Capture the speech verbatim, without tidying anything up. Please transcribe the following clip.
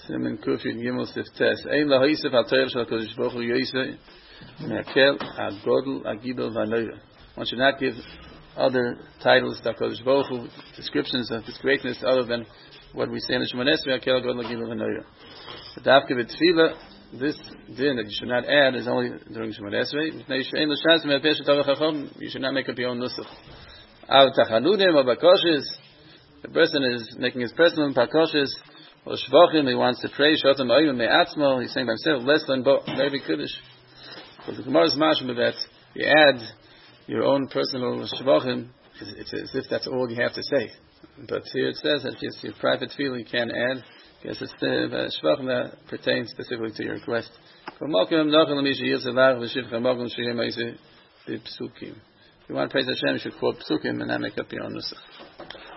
Simen Kuf Yud Gimel Sif Tes. Ein La Haisef Al Torah Shal Kodesh Baruch Hu Yosei Mekel Agodel Agidol Vanoira. One should not give other titles to Kodesh Baruch Hu, descriptions of His greatness, other than what we say in the Shemon Esrei, Akel Agodel Agidol Vanoira. The Dafke B'Tfila, this din that you should not add is only during Shemon Esrei. You should not make up your own nusach. Al Tachanudim or Bakoshes, the person is making his personal Bakoshes, or Shvachim, he wants to pray, Shotam Ayim Me'atzmo, he's saying by himself, less than Bo, maybe Kiddush. So the Gemara is mashma that you add your own personal Shvachim, it's as if that's all you have to say. But here it says that just your private feeling you can add, because it's the Shvachim that pertains specifically to your request. If you want to praise Hashem, you should quote Psukim and not make up your own nusach.